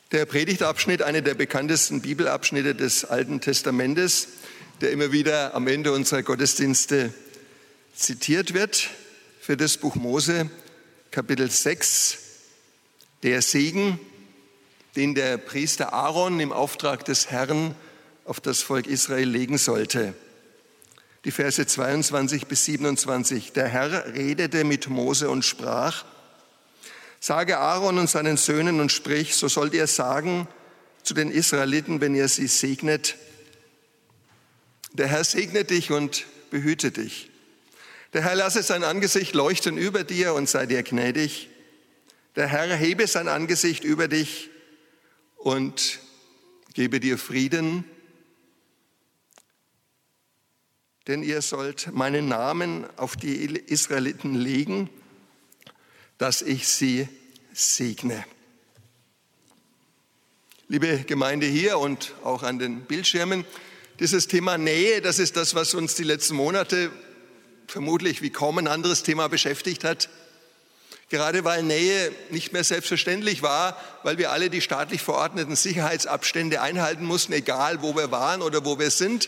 Der Predigtabschnitt, einer der bekanntesten Bibelabschnitte des Alten Testamentes, der immer wieder am Ende unserer Gottesdienste zitiert wird, für das Buch Mose, Kapitel 6, der Segen, den der Priester Aaron im Auftrag des Herrn auf das Volk Israel legen sollte. Die Verse 22 bis 27. Der Herr redete mit Mose und sprach: Sage Aaron und seinen Söhnen und sprich, so sollt ihr sagen zu den Israeliten, wenn ihr sie segnet: Der Herr segne dich und behüte dich. Der Herr lasse sein Angesicht leuchten über dir und sei dir gnädig. Der Herr hebe sein Angesicht über dich und gebe dir Frieden. Denn ihr sollt meinen Namen auf die Israeliten legen, dass ich sie segne. Liebe Gemeinde hier und auch an den Bildschirmen, dieses Thema Nähe, das ist das, was uns die letzten Monate vermutlich wie kaum ein anderes Thema beschäftigt hat. Gerade weil Nähe nicht mehr selbstverständlich war, weil wir alle die staatlich verordneten Sicherheitsabstände einhalten mussten, egal wo wir waren oder wo wir sind.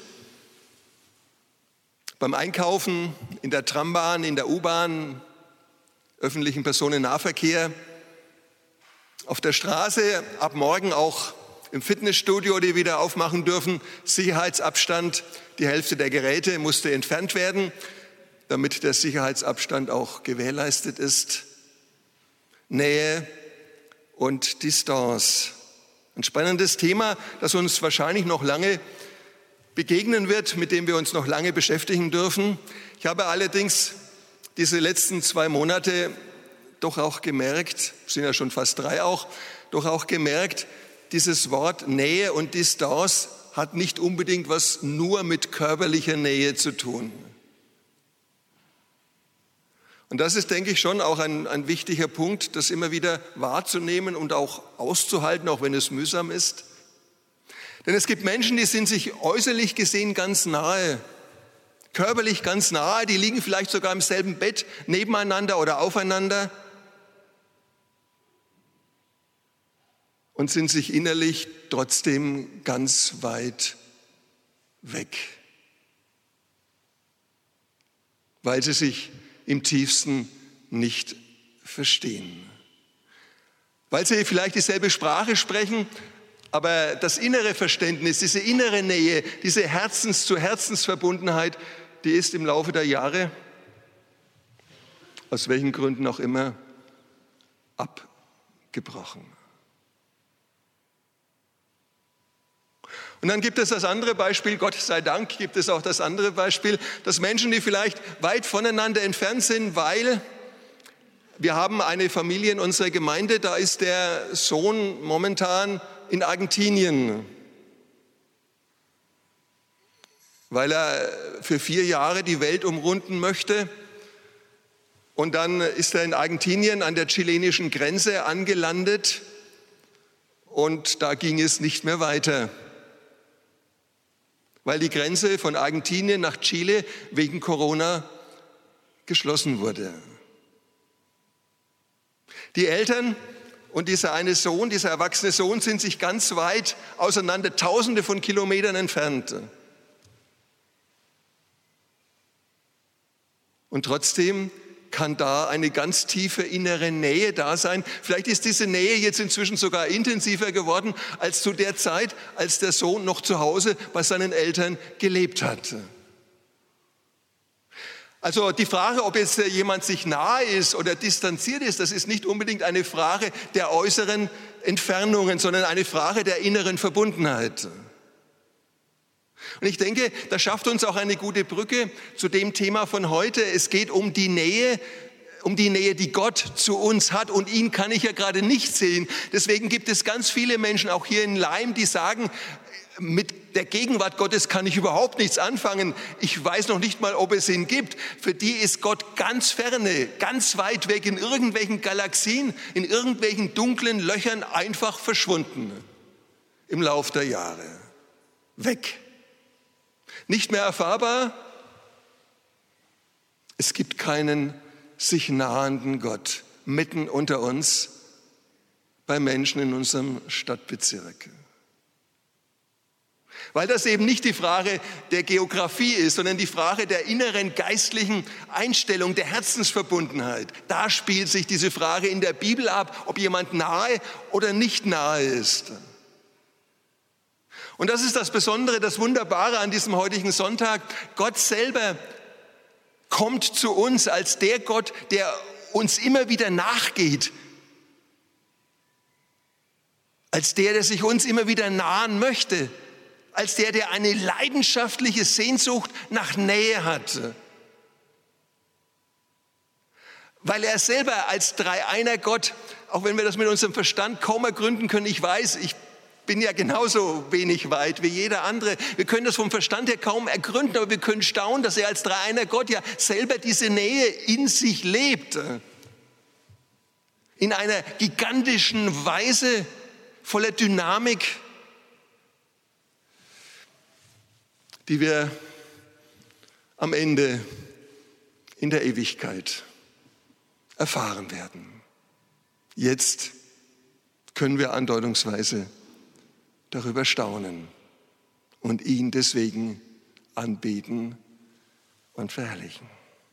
Beim Einkaufen, in der Trambahn, in der U-Bahn, öffentlichen Personennahverkehr, auf der Straße, ab morgen auch im Fitnessstudio, die wieder aufmachen dürfen, Sicherheitsabstand. Die Hälfte der Geräte musste entfernt werden, damit der Sicherheitsabstand auch gewährleistet ist. Nähe und Distanz. Ein spannendes Thema, das uns wahrscheinlich noch lange begegnen wird, mit dem wir uns noch lange beschäftigen dürfen. Ich habe allerdings diese letzten 2 Monate doch auch gemerkt, sind ja schon fast 3 auch, doch auch gemerkt, dieses Wort Nähe und Distanz hat nicht unbedingt was nur mit körperlicher Nähe zu tun. Und das ist, denke ich, schon auch ein wichtiger Punkt, das immer wieder wahrzunehmen und auch auszuhalten, auch wenn es mühsam ist. Denn es gibt Menschen, die sind sich äußerlich gesehen ganz nahe, körperlich ganz nahe, die liegen vielleicht sogar im selben Bett nebeneinander oder aufeinander und sind sich innerlich trotzdem ganz weit weg, weil sie sich im tiefsten nicht verstehen. Weil sie vielleicht dieselbe Sprache sprechen, aber das innere Verständnis, diese innere Nähe, diese Herzens-zu-Herzens-Verbundenheit, die ist im Laufe der Jahre, aus welchen Gründen auch immer, abgebrochen. Und dann gibt es das andere Beispiel, Gott sei Dank gibt es auch das andere Beispiel, dass Menschen, die vielleicht weit voneinander entfernt sind, weil wir haben eine Familie in unserer Gemeinde, da ist der Sohn momentan in Argentinien, weil er für 4 Jahre die Welt umrunden möchte. Und dann ist er in Argentinien an der chilenischen Grenze angelandet und da ging es nicht mehr weiter, weil die Grenze von Argentinien nach Chile wegen Corona geschlossen wurde. Die Eltern und dieser eine Sohn, dieser erwachsene Sohn, sind sich ganz weit auseinander, Tausende von Kilometern entfernt. Und trotzdem kann da eine ganz tiefe innere Nähe da sein. Vielleicht ist diese Nähe jetzt inzwischen sogar intensiver geworden als zu der Zeit, als der Sohn noch zu Hause bei seinen Eltern gelebt hat. Also die Frage, ob jetzt jemand sich nahe ist oder distanziert ist, das ist nicht unbedingt eine Frage der äußeren Entfernungen, sondern eine Frage der inneren Verbundenheit. Und ich denke, das schafft uns auch eine gute Brücke zu dem Thema von heute. Es geht um die Nähe, die Gott zu uns hat. Und ihn kann ich ja gerade nicht sehen. Deswegen gibt es ganz viele Menschen, auch hier in Laim, die sagen, mit der Gegenwart Gottes kann ich überhaupt nichts anfangen. Ich weiß noch nicht mal, ob es ihn gibt. Für die ist Gott ganz ferne, ganz weit weg, in irgendwelchen Galaxien, in irgendwelchen dunklen Löchern einfach verschwunden im Lauf der Jahre. Weg. Nicht mehr erfahrbar. Es gibt keinen sich nahenden Gott mitten unter uns. bei Menschen in unserem Stadtbezirk. Weil das eben nicht die Frage der Geografie ist, sondern die Frage der inneren geistlichen Einstellung, der Herzensverbundenheit. Da spielt sich diese Frage in der Bibel ab, ob jemand nahe oder nicht nahe ist. Und das ist das Besondere, das Wunderbare an diesem heutigen Sonntag. Gott selber kommt zu uns als der Gott, der uns immer wieder nachgeht. Als der sich uns immer wieder nahen möchte. Als der eine leidenschaftliche Sehnsucht nach Nähe hat. Weil er selber als Dreieiner Gott, auch wenn wir das mit unserem Verstand kaum ergründen können, ich weiß, ich bin ja genauso wenig weit wie jeder andere. Wir können das vom Verstand her kaum ergründen, aber wir können staunen, dass er als Dreieiner Gott ja selber diese Nähe in sich lebt. In einer gigantischen Weise, voller Dynamik, die wir am Ende in der Ewigkeit erfahren werden. Jetzt können wir andeutungsweise darüber staunen und ihn deswegen anbeten und verherrlichen.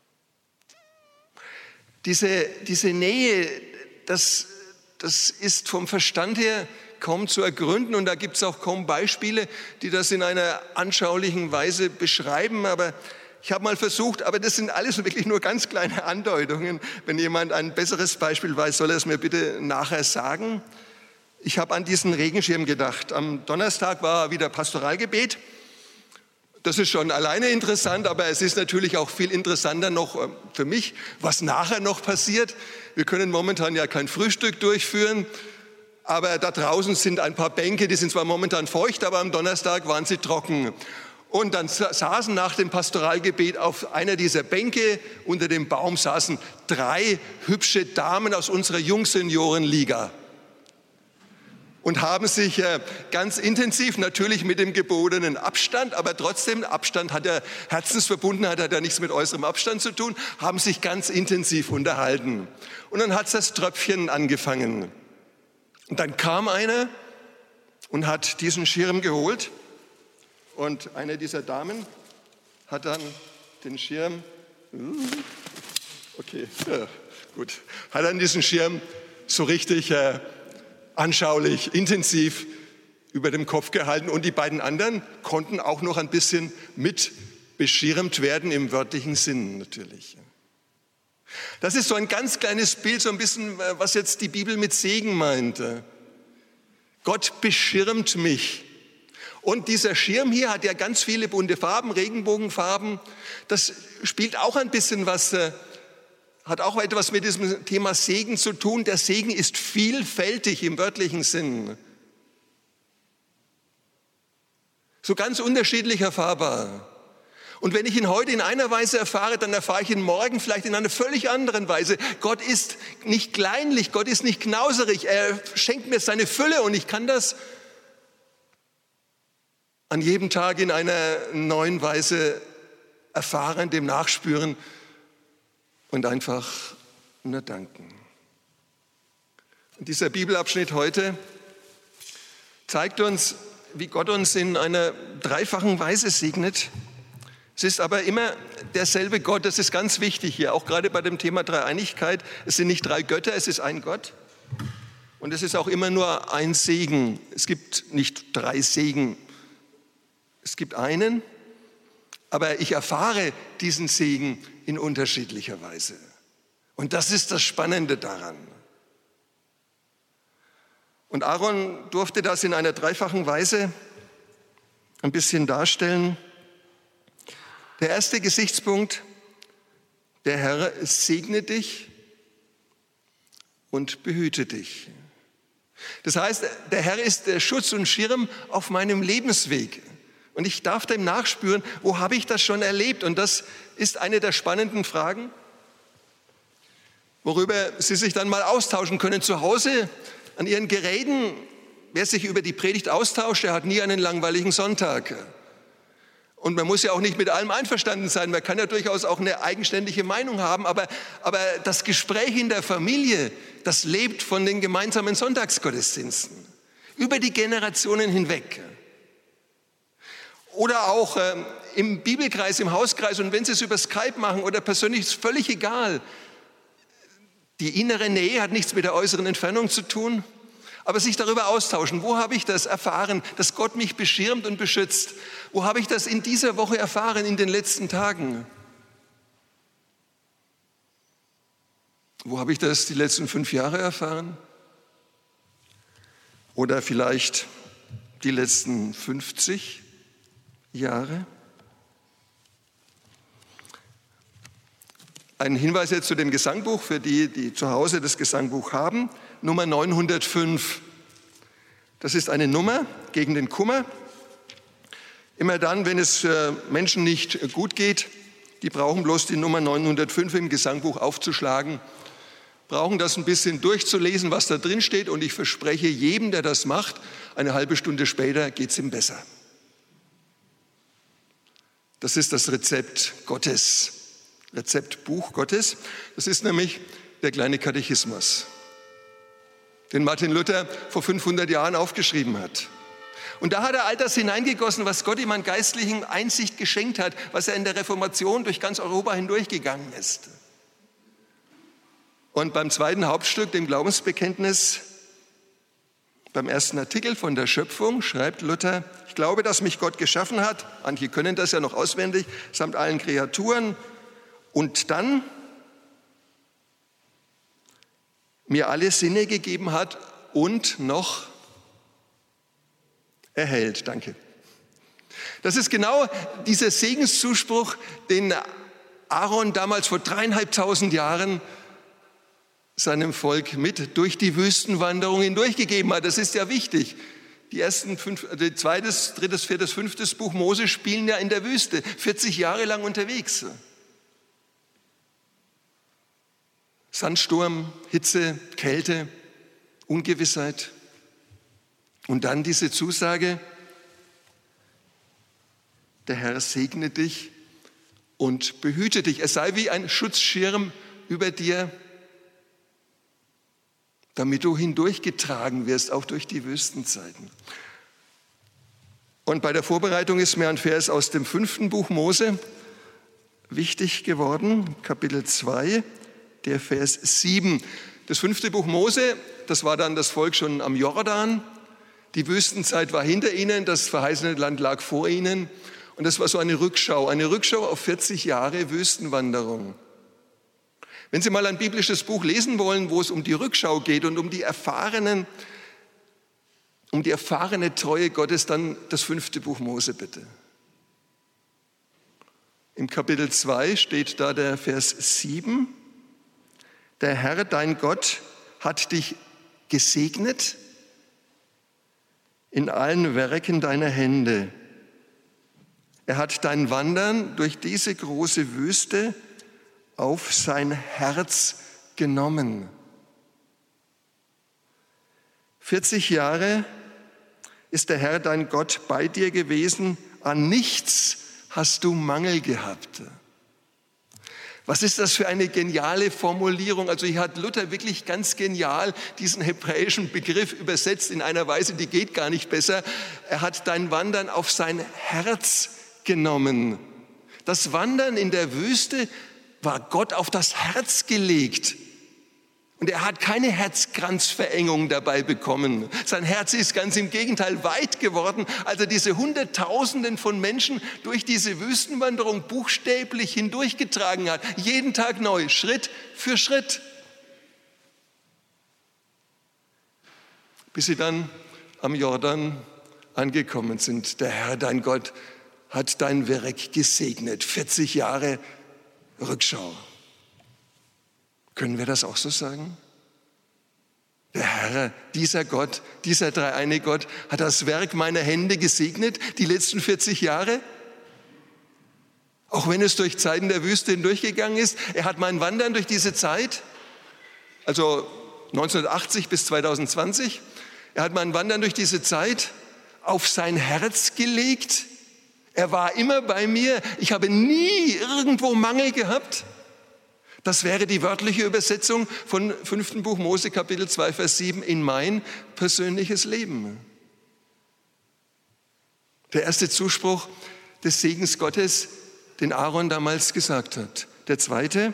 Diese Nähe, das ist vom Verstand her kaum zu ergründen und da gibt es auch kaum Beispiele, die das in einer anschaulichen Weise beschreiben, aber ich habe mal versucht, aber das sind alles wirklich nur ganz kleine Andeutungen. Wenn jemand ein besseres Beispiel weiß, soll er es mir bitte nachher sagen. Ich habe an diesen Regenschirm gedacht. Am Donnerstag war wieder Pastoralgebet. Das ist schon alleine interessant, aber es ist natürlich auch viel interessanter noch für mich, was nachher noch passiert. Wir können momentan ja kein Frühstück durchführen, aber da draußen sind ein paar Bänke, die sind zwar momentan feucht, aber am Donnerstag waren sie trocken. Und dann saßen nach dem Pastoralgebet auf einer dieser Bänke, unter dem Baum saßen 3 hübsche Damen aus unserer Jungseniorenliga. Und haben sich ganz intensiv, natürlich mit dem gebotenen Abstand, aber trotzdem, Abstand hat ja, Herzensverbundenheit hat ja nichts mit äußerem Abstand zu tun, haben sich ganz intensiv unterhalten. Und dann hat das Tröpfchen angefangen. Und dann kam einer und hat diesen Schirm geholt. Und eine dieser Damen hat dann den Schirm, hat dann diesen Schirm so richtig anschaulich, intensiv über dem Kopf gehalten und die beiden anderen konnten auch noch ein bisschen mit beschirmt werden, im wörtlichen Sinn natürlich. Das ist so ein ganz kleines Bild, so ein bisschen, was jetzt die Bibel mit Segen meinte. Gott beschirmt mich. Und dieser Schirm hier hat ja ganz viele bunte Farben, Regenbogenfarben. Das spielt auch ein bisschen was, hat auch etwas mit diesem Thema Segen zu tun. Der Segen ist vielfältig im wörtlichen Sinn. So ganz unterschiedlich erfahrbar. Und wenn ich ihn heute in einer Weise erfahre, dann erfahre ich ihn morgen vielleicht in einer völlig anderen Weise. Gott ist nicht kleinlich, Gott ist nicht knauserig. Er schenkt mir seine Fülle und ich kann das an jedem Tag in einer neuen Weise erfahren, dem nachspüren und einfach nur danken. Und dieser Bibelabschnitt heute zeigt uns, wie Gott uns in einer dreifachen Weise segnet. Es ist aber immer derselbe Gott, das ist ganz wichtig hier, auch gerade bei dem Thema Dreieinigkeit. Es sind nicht 3 Götter, es ist ein Gott. Und es ist auch immer nur ein Segen. Es gibt nicht 3 Segen. Es gibt einen, aber ich erfahre diesen Segen in unterschiedlicher Weise. Und das ist das Spannende daran. Und Aaron durfte das in einer dreifachen Weise ein bisschen darstellen. Der erste Gesichtspunkt, der Herr segne dich und behüte dich. Das heißt, der Herr ist der Schutz und Schirm auf meinem Lebensweg. Und ich darf dem nachspüren, wo habe ich das schon erlebt? Und das ist eine der spannenden Fragen, worüber Sie sich dann mal austauschen können zu Hause an Ihren Geräten. Wer sich über die Predigt austauscht, der hat nie einen langweiligen Sonntag. Und man muss ja auch nicht mit allem einverstanden sein. Man kann ja durchaus auch eine eigenständige Meinung haben. Aber das Gespräch in der Familie, das lebt von den gemeinsamen Sonntagsgottesdiensten. Über die Generationen hinweg. Oder auch im Bibelkreis, im Hauskreis. Und wenn Sie es über Skype machen oder persönlich, ist völlig egal. Die innere Nähe hat nichts mit der äußeren Entfernung zu tun. Aber sich darüber austauschen, wo habe ich das erfahren, dass Gott mich beschirmt und beschützt? Wo habe ich das in dieser Woche erfahren, in den letzten Tagen? Wo habe ich das die letzten 5 Jahre erfahren? Oder vielleicht die letzten 50 Jahre? Ein Hinweis jetzt zu dem Gesangbuch für die, die zu Hause das Gesangbuch haben. Nummer 905. Das ist eine Nummer gegen den Kummer. Immer dann, wenn es Menschen nicht gut geht, die brauchen bloß die Nummer 905 im Gesangbuch aufzuschlagen, brauchen das ein bisschen durchzulesen, was da drin steht. Und ich verspreche jedem, der das macht, eine halbe Stunde später geht es ihm besser. Das ist das Rezept Gottes, Rezeptbuch Gottes. Das ist nämlich der kleine Katechismus, den Martin Luther vor 500 Jahren aufgeschrieben hat. Und da hat er all das hineingegossen, was Gott ihm an geistlichen Einsicht geschenkt hat, was er in der Reformation durch ganz Europa hindurchgegangen ist. Und beim zweiten Hauptstück, dem Glaubensbekenntnis, beim ersten Artikel von der Schöpfung, schreibt Luther: Ich glaube, dass mich Gott geschaffen hat, manche können das ja noch auswendig, samt allen Kreaturen, und dann mir alle Sinne gegeben hat und noch erhält. Danke. Das ist genau dieser Segenszuspruch, den Aaron damals vor 3.500 Jahren seinem Volk mit durch die Wüstenwanderung hindurchgegeben hat. Das ist ja wichtig. Die ersten 2., 3., 4., 5. Buch Mose spielen ja in der Wüste, 40 Jahre lang unterwegs. Sandsturm, Hitze, Kälte, Ungewissheit. Und dann diese Zusage: Der Herr segne dich und behüte dich. Er sei wie ein Schutzschirm über dir, damit du hindurchgetragen wirst, auch durch die Wüstenzeiten. Und bei der Vorbereitung ist mir ein Vers aus dem 5. Buch Mose wichtig geworden, Kapitel 2, der Vers 7. Das 5. Buch Mose, das war dann das Volk schon am Jordan. Die Wüstenzeit war hinter ihnen, das verheißene Land lag vor ihnen. Und das war so eine Rückschau auf 40 Jahre Wüstenwanderung. Wenn Sie mal ein biblisches Buch lesen wollen, wo es um die Rückschau geht und um die erfahrene Treue Gottes, dann das 5. Buch Mose bitte. Im Kapitel 2 steht da der Vers 7. Der Herr, dein Gott, hat dich gesegnet in allen Werken deiner Hände. Er hat dein Wandern durch diese große Wüste auf sein Herz genommen. 40 Jahre ist der Herr, dein Gott, bei dir gewesen. An nichts hast du Mangel gehabt. Was ist das für eine geniale Formulierung? Also hier hat Luther wirklich ganz genial diesen hebräischen Begriff übersetzt in einer Weise, die geht gar nicht besser. Er hat dein Wandern auf sein Herz genommen. Das Wandern in der Wüste war Gott auf das Herz gelegt. Und er hat keine Herzkranzverengung dabei bekommen. Sein Herz ist ganz im Gegenteil weit geworden, als er diese Hunderttausenden von Menschen durch diese Wüstenwanderung buchstäblich hindurchgetragen hat. Jeden Tag neu, Schritt für Schritt. Bis sie dann am Jordan angekommen sind. Der Herr, dein Gott, hat dein Werk gesegnet. 40 Jahre Rückschau. Können wir das auch so sagen? Der Herr, dieser Gott, dieser dreieine Gott, hat das Werk meiner Hände gesegnet, die letzten 40 Jahre. Auch wenn es durch Zeiten der Wüste hindurchgegangen ist. Er hat mein Wandern durch diese Zeit, also 1980 bis 2020, er hat mein Wandern durch diese Zeit auf sein Herz gelegt. Er war immer bei mir. Ich habe nie irgendwo Mangel gehabt. Das wäre die wörtliche Übersetzung von 5. Buch Mose, Kapitel 2, Vers 7, in mein persönliches Leben. Der erste Zuspruch des Segens Gottes, den Aaron damals gesagt hat. Der zweite: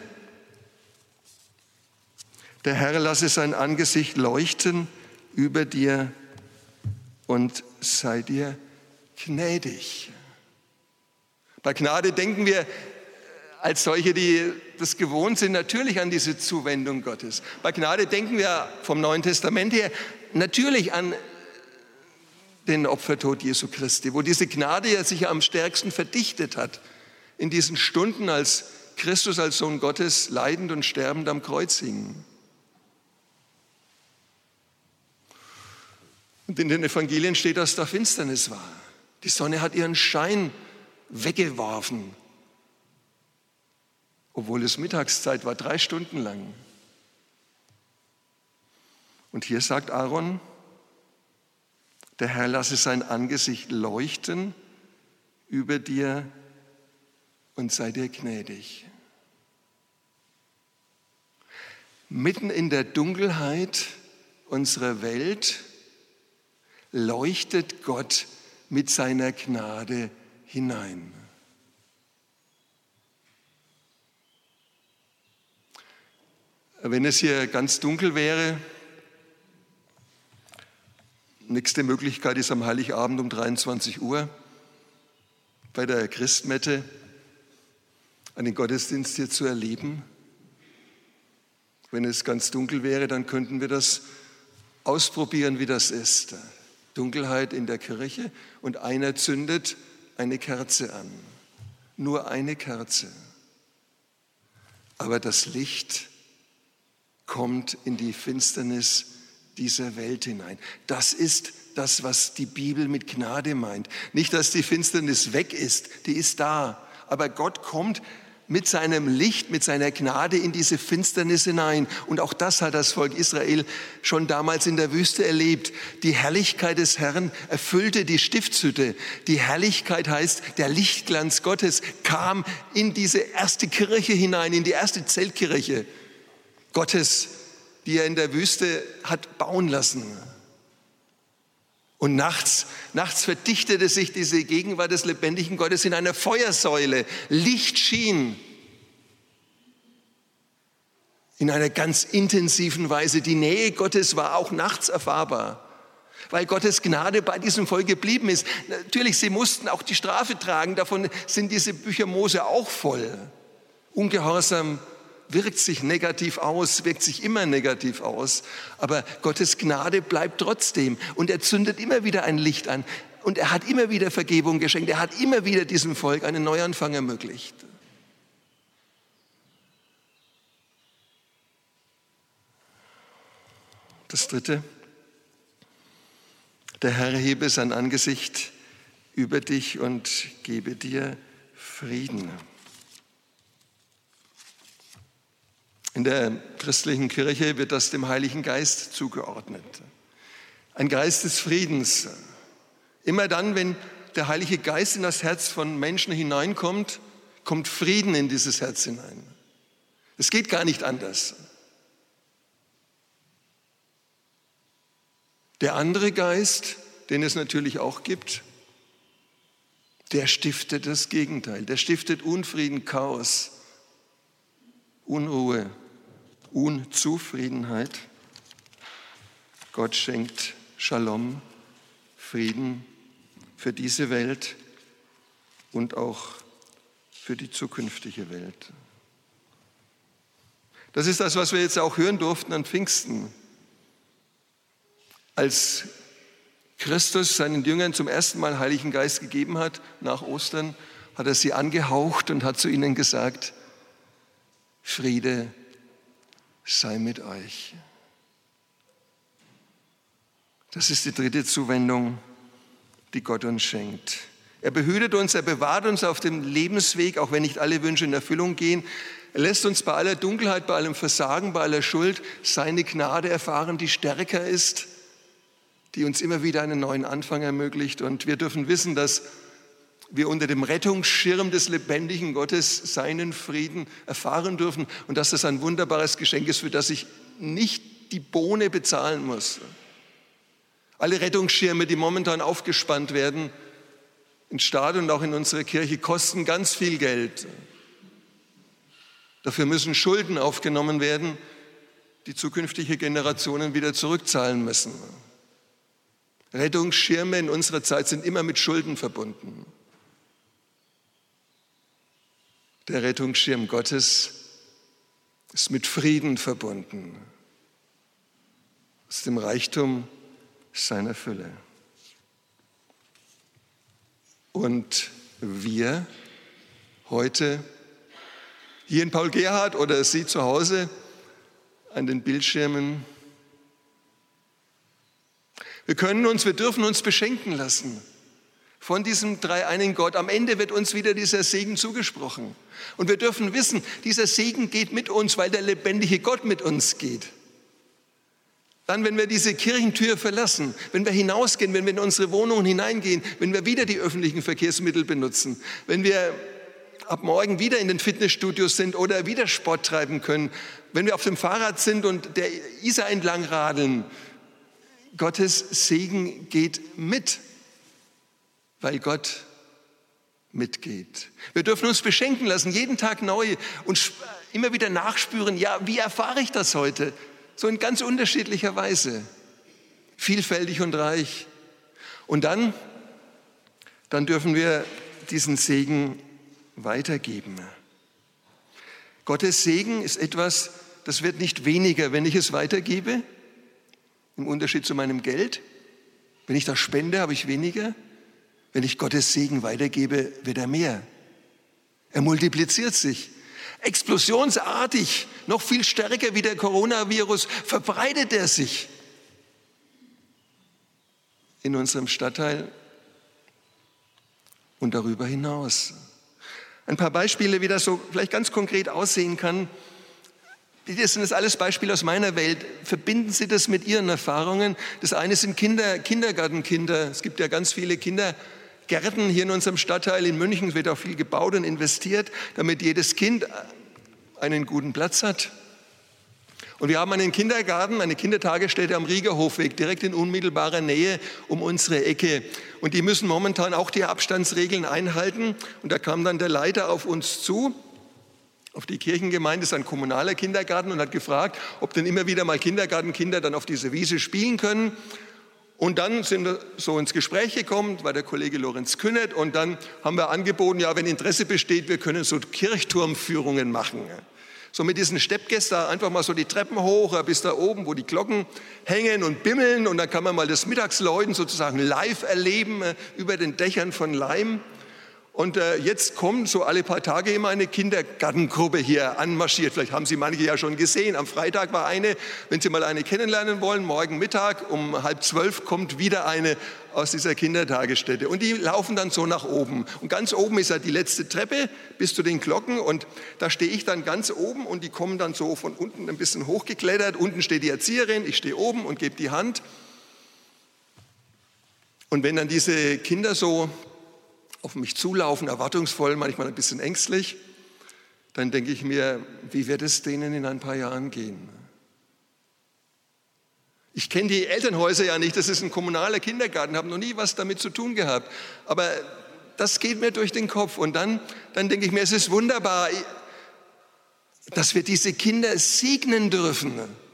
Der Herr lasse sein Angesicht leuchten über dir und sei dir gnädig. Bei Gnade denken wir als solche, die das gewohnt sind, natürlich an diese Zuwendung Gottes. Bei Gnade denken wir vom Neuen Testament her natürlich an den Opfertod Jesu Christi, wo diese Gnade ja sich am stärksten verdichtet hat in diesen Stunden, als Christus als Sohn Gottes leidend und sterbend am Kreuz hing. Und in den Evangelien steht, dass da Finsternis war. Die Sonne hat ihren Schein weggeworfen, obwohl es Mittagszeit war, 3 Stunden lang. Und hier sagt Aaron, der Herr lasse sein Angesicht leuchten über dir und sei dir gnädig. Mitten in der Dunkelheit unserer Welt leuchtet Gott mit seiner Gnade hinein. Wenn es hier ganz dunkel wäre, nächste Möglichkeit ist am Heiligabend um 23 Uhr bei der Christmette einen Gottesdienst hier zu erleben. Wenn es ganz dunkel wäre, dann könnten wir das ausprobieren, wie das ist. Dunkelheit in der Kirche und einer zündet eine Kerze an. Nur eine Kerze. Aber das Licht kommt in die Finsternis dieser Welt hinein. Das ist das, was die Bibel mit Gnade meint. Nicht, dass die Finsternis weg ist, die ist da. Aber Gott kommt mit seinem Licht, mit seiner Gnade in diese Finsternis hinein. Und auch das hat das Volk Israel schon damals in der Wüste erlebt. Die Herrlichkeit des Herrn erfüllte die Stiftshütte. Die Herrlichkeit heißt, der Lichtglanz Gottes kam in diese erste Kirche hinein, in die erste Zeltkirche Gottes, die er in der Wüste hat bauen lassen. Und nachts verdichtete sich diese Gegenwart des lebendigen Gottes in einer Feuersäule. Licht schien in einer ganz intensiven Weise. Die Nähe Gottes war auch nachts erfahrbar, weil Gottes Gnade bei diesem Volk geblieben ist. Natürlich, sie mussten auch die Strafe tragen. Davon sind diese Bücher Mose auch voll. Ungehorsam wirkt sich negativ aus, wirkt sich immer negativ aus. Aber Gottes Gnade bleibt trotzdem. Und er zündet immer wieder ein Licht an. Und er hat immer wieder Vergebung geschenkt. Er hat immer wieder diesem Volk einen Neuanfang ermöglicht. Das dritte: Der Herr hebe sein Angesicht über dich und gebe dir Frieden. In der christlichen Kirche wird das dem Heiligen Geist zugeordnet. Ein Geist des Friedens. Immer dann, wenn der Heilige Geist in das Herz von Menschen hineinkommt, kommt Frieden in dieses Herz hinein. Es geht gar nicht anders. Der andere Geist, den es natürlich auch gibt, der stiftet das Gegenteil. Der stiftet Unfrieden, Chaos, Unruhe, Unzufriedenheit. Gott schenkt Shalom, Frieden für diese Welt und auch für die zukünftige Welt. Das ist das, was wir jetzt auch hören durften an Pfingsten. Als Christus seinen Jüngern zum ersten Mal Heiligen Geist gegeben hat, nach Ostern, hat er sie angehaucht und hat zu ihnen gesagt: Friede sei mit euch. Das ist die dritte Zuwendung, die Gott uns schenkt. Er behütet uns, er bewahrt uns auf dem Lebensweg, auch wenn nicht alle Wünsche in Erfüllung gehen. Er lässt uns bei aller Dunkelheit, bei allem Versagen, bei aller Schuld seine Gnade erfahren, die stärker ist, die uns immer wieder einen neuen Anfang ermöglicht. Und wir dürfen wissen, dass wir unter dem Rettungsschirm des lebendigen Gottes seinen Frieden erfahren dürfen und dass das ein wunderbares Geschenk ist, für das ich nicht die Bohne bezahlen muss. Alle Rettungsschirme, die momentan aufgespannt werden, im Staat und auch in unserer Kirche, kosten ganz viel Geld. Dafür müssen Schulden aufgenommen werden, die zukünftige Generationen wieder zurückzahlen müssen. Rettungsschirme in unserer Zeit sind immer mit Schulden verbunden. Der Rettungsschirm Gottes ist mit Frieden verbunden, aus dem Reichtum seiner Fülle. Und wir heute hier in Paul Gerhardt oder Sie zu Hause an den Bildschirmen, wir dürfen uns beschenken lassen von diesem dreieinigen Gott. Am Ende wird uns wieder dieser Segen zugesprochen. Und wir dürfen wissen, dieser Segen geht mit uns, weil der lebendige Gott mit uns geht. Dann, wenn wir diese Kirchentür verlassen, wenn wir hinausgehen, wenn wir in unsere Wohnungen hineingehen, wenn wir wieder die öffentlichen Verkehrsmittel benutzen, wenn wir ab morgen wieder in den Fitnessstudios sind oder wieder Sport treiben können, wenn wir auf dem Fahrrad sind und der Isar entlang radeln, Gottes Segen geht mit, weil Gott mitgeht. Wir dürfen uns beschenken lassen, jeden Tag neu und immer wieder nachspüren, ja, wie erfahre ich das heute? So in ganz unterschiedlicher Weise, vielfältig und reich. Und dann dürfen wir diesen Segen weitergeben. Gottes Segen ist etwas, das wird nicht weniger, wenn ich es weitergebe, im Unterschied zu meinem Geld. Wenn ich das spende, habe ich weniger. Wenn ich Gottes Segen weitergebe, wird er mehr. Er multipliziert sich. Explosionsartig, noch viel stärker wie der Coronavirus, verbreitet er sich in unserem Stadtteil und darüber hinaus. Ein paar Beispiele, wie das so vielleicht ganz konkret aussehen kann. Das sind alles Beispiele aus meiner Welt. Verbinden Sie das mit Ihren Erfahrungen. Das eine sind Kindergartenkinder. Es gibt ja ganz viele Kindergärten hier in unserem Stadtteil. In München wird auch viel gebaut und investiert, damit jedes Kind einen guten Platz hat. Und wir haben einen Kindergarten, eine Kindertagesstätte am Rieger Hofweg, direkt in unmittelbarer Nähe um unsere Ecke. Und die müssen momentan auch die Abstandsregeln einhalten. Und da kam dann der Leiter auf uns zu, auf die Kirchengemeinde, ist ein kommunaler Kindergarten, und hat gefragt, ob denn immer wieder mal Kindergartenkinder dann auf dieser Wiese spielen können. Und dann sind wir so ins Gespräch gekommen, war der Kollege Lorenz Künnert, und dann haben wir angeboten, ja, wenn Interesse besteht, wir können so Kirchturmführungen machen. So mit diesen Steppgästen einfach mal so die Treppen hoch, bis da oben, wo die Glocken hängen und bimmeln, und dann kann man mal das Mittagsläuten sozusagen live erleben über den Dächern von Leim. Und jetzt kommt so alle paar Tage immer eine Kindergartengruppe hier anmarschiert. Vielleicht haben Sie manche ja schon gesehen. Am Freitag war eine, wenn Sie mal eine kennenlernen wollen, morgen Mittag um 11:30 kommt wieder eine aus dieser Kindertagesstätte. Und die laufen dann so nach oben. Und ganz oben ist ja die letzte Treppe bis zu den Glocken. Und da stehe ich dann ganz oben, und die kommen dann so von unten ein bisschen hochgeklettert. Unten steht die Erzieherin, ich stehe oben und gebe die Hand. Und wenn dann diese Kinder so auf mich zulaufen, erwartungsvoll, manchmal ein bisschen ängstlich, dann denke ich mir, wie wird es denen in ein paar Jahren gehen? Ich kenne die Elternhäuser ja nicht, das ist ein kommunaler Kindergarten, habe noch nie was damit zu tun gehabt, aber das geht mir durch den Kopf. Und dann denke ich mir, es ist wunderbar, dass wir diese Kinder segnen dürfen,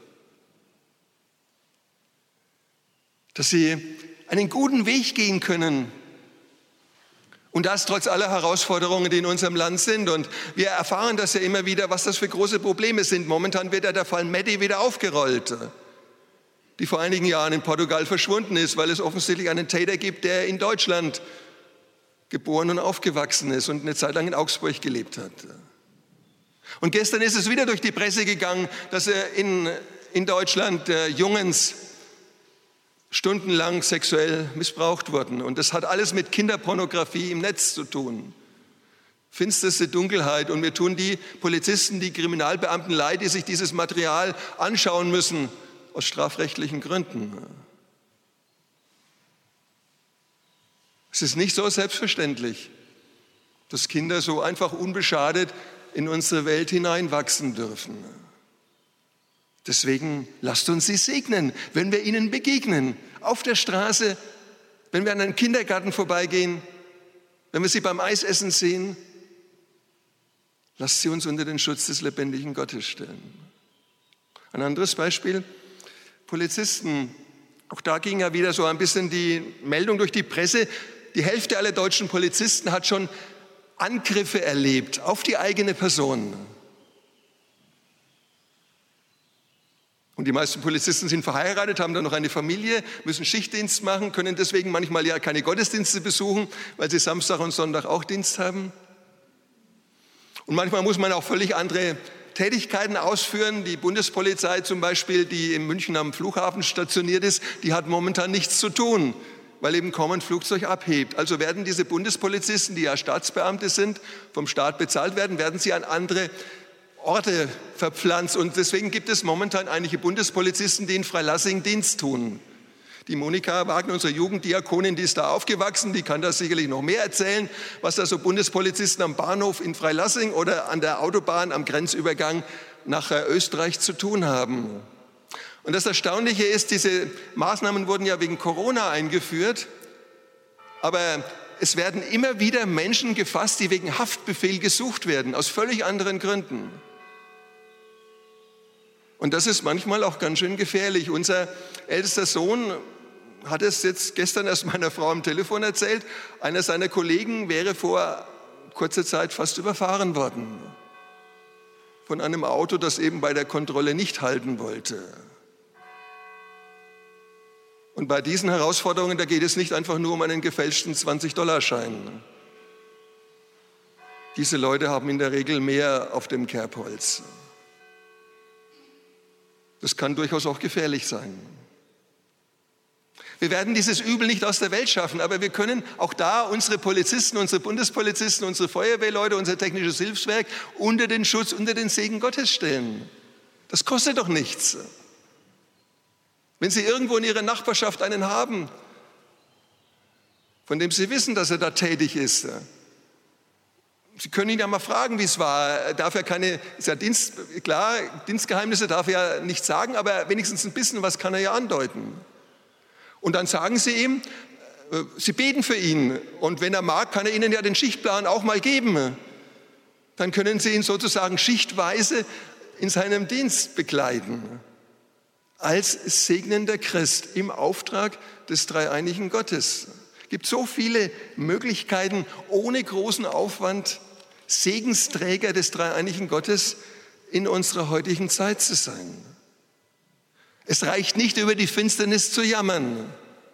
dass sie einen guten Weg gehen können. Und das trotz aller Herausforderungen, die in unserem Land sind. Und wir erfahren das ja immer wieder, was das für große Probleme sind. Momentan wird ja der Fall Maddie wieder aufgerollt, die vor einigen Jahren in Portugal verschwunden ist, weil es offensichtlich einen Täter gibt, der in Deutschland geboren und aufgewachsen ist und eine Zeit lang in Augsburg gelebt hat. Und gestern ist es wieder durch die Presse gegangen, dass in Deutschland Jungens stundenlang sexuell missbraucht wurden. Und das hat alles mit Kinderpornografie im Netz zu tun. Finsterste Dunkelheit. Und mir tun die Polizisten, die Kriminalbeamten leid, die sich dieses Material anschauen müssen, aus strafrechtlichen Gründen. Es ist nicht so selbstverständlich, dass Kinder so einfach unbeschadet in unsere Welt hineinwachsen dürfen. Deswegen lasst uns sie segnen, wenn wir ihnen begegnen, auf der Straße, wenn wir an einem Kindergarten vorbeigehen, wenn wir sie beim Eisessen sehen. Lasst sie uns unter den Schutz des lebendigen Gottes stellen. Ein anderes Beispiel, Polizisten. Auch da ging ja wieder so ein bisschen die Meldung durch die Presse. Die Hälfte aller deutschen Polizisten hat schon Angriffe erlebt auf die eigene Person. Und die meisten Polizisten sind verheiratet, haben dann noch eine Familie, müssen Schichtdienst machen, können deswegen manchmal ja keine Gottesdienste besuchen, weil sie Samstag und Sonntag auch Dienst haben. Und manchmal muss man auch völlig andere Tätigkeiten ausführen. Die Bundespolizei zum Beispiel, die in München am Flughafen stationiert ist, die hat momentan nichts zu tun, weil eben kaum ein Flugzeug abhebt. Also werden diese Bundespolizisten, die ja Staatsbeamte sind, vom Staat bezahlt werden, werden sie an andere Orte verpflanzt. Und deswegen gibt es momentan einige Bundespolizisten, die in Freilassing Dienst tun. Die Monika Wagner, unsere Jugenddiakonin, die ist da aufgewachsen, die kann da sicherlich noch mehr erzählen, was da so Bundespolizisten am Bahnhof in Freilassing oder an der Autobahn am Grenzübergang nach Österreich zu tun haben. Und das Erstaunliche ist, diese Maßnahmen wurden ja wegen Corona eingeführt, aber es werden immer wieder Menschen gefasst, die wegen Haftbefehl gesucht werden, aus völlig anderen Gründen. Und das ist manchmal auch ganz schön gefährlich. Unser ältester Sohn hat es jetzt gestern erst meiner Frau am Telefon erzählt, einer seiner Kollegen wäre vor kurzer Zeit fast überfahren worden von einem Auto, das eben bei der Kontrolle nicht halten wollte. Und bei diesen Herausforderungen, da geht es nicht einfach nur um einen gefälschten 20-Dollar-Schein. Diese Leute haben in der Regel mehr auf dem Kerbholz. Das kann durchaus auch gefährlich sein. Wir werden dieses Übel nicht aus der Welt schaffen, aber wir können auch da unsere Polizisten, unsere Bundespolizisten, unsere Feuerwehrleute, unser technisches Hilfswerk unter den Schutz, unter den Segen Gottes stellen. Das kostet doch nichts. Wenn Sie irgendwo in Ihrer Nachbarschaft einen haben, von dem Sie wissen, dass er da tätig ist, Sie können ihn ja mal fragen, wie es war. Darf er keine, ist ja klar, Dienstgeheimnisse darf er ja nicht sagen, aber wenigstens ein bisschen was kann er ja andeuten. Und dann sagen Sie ihm, Sie beten für ihn. Und wenn er mag, kann er Ihnen ja den Schichtplan auch mal geben. Dann können Sie ihn sozusagen schichtweise in seinem Dienst begleiten. Als segnender Christ im Auftrag des dreieinigen Gottes. Es gibt so viele Möglichkeiten, ohne großen Aufwand Segensträger des dreieinigen Gottes in unserer heutigen Zeit zu sein. Es reicht nicht, über die Finsternis zu jammern.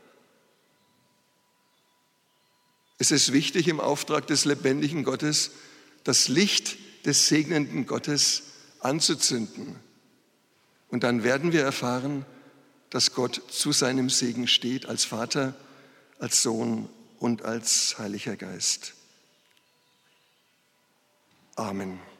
Es ist wichtig, im Auftrag des lebendigen Gottes das Licht des segnenden Gottes anzuzünden. Und dann werden wir erfahren, dass Gott zu seinem Segen steht, als Vater, als Sohn und als Heiliger Geist. Amen.